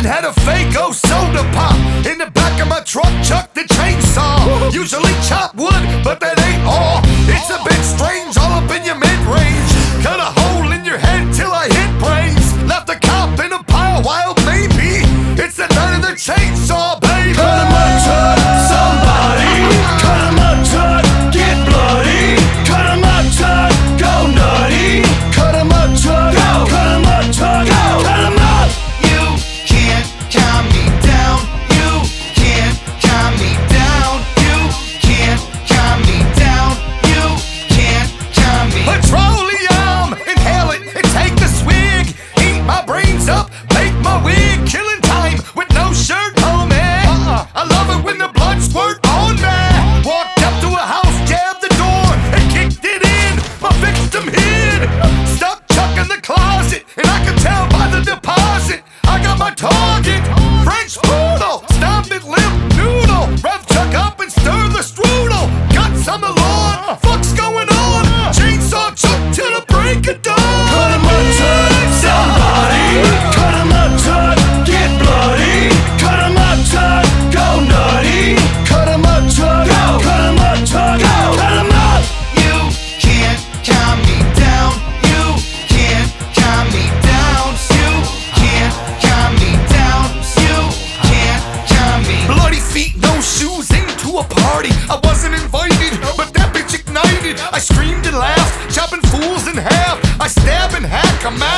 had a Faygo soda pop. In the back of my truck, chuck the chainsaw. Usually chop wood, but that ain't all. It's a bit strange, all up in your mid-range. Cut a hole in your head till I hit brains. Left a cop in a pile, wild maybe. It's the night of the chainsaw, baby. Cut him up, Tut, somebody. Cut him up, Tut, get bloody. Cut him up, Tut, go nutty. Cut him up, Tut, go. Cut him up, Tut, go. Cut him up. You can't calm me down. You can't calm me down. You can't calm me down. You can't calm me. Petroleum, inhale it and take the swig. Eat my brains up, make my wig. Killing time with no shirt on me. I love it when the blood squirt on me. Walked up to a house, jabbed the door and kicked it in. My victim hid, stuck Chuck in the closet, and I could tell by the deposit. I got my target, French poodle, stomp it, limp noodle. Rev Chuck up and stir the strudel. Guts on the lawn, fuck's going on? Chainsaw Chuck till the break of dawn. Cut him up, Tut, somebody. Cut him up, Tut, get bloody. Cut him up, Tut, go nutty. Cut him up, Tut, go. Cut him up, Tut, go. Cut him up. You can't calm me down. You can't calm me down. You can't calm me down. You can't calm me. Bloody feet, no shoes, into a party. I wasn't invited, but that bitch ignited. I screamed and laughed, chopping fools in half. I stab and hack, I'm mad.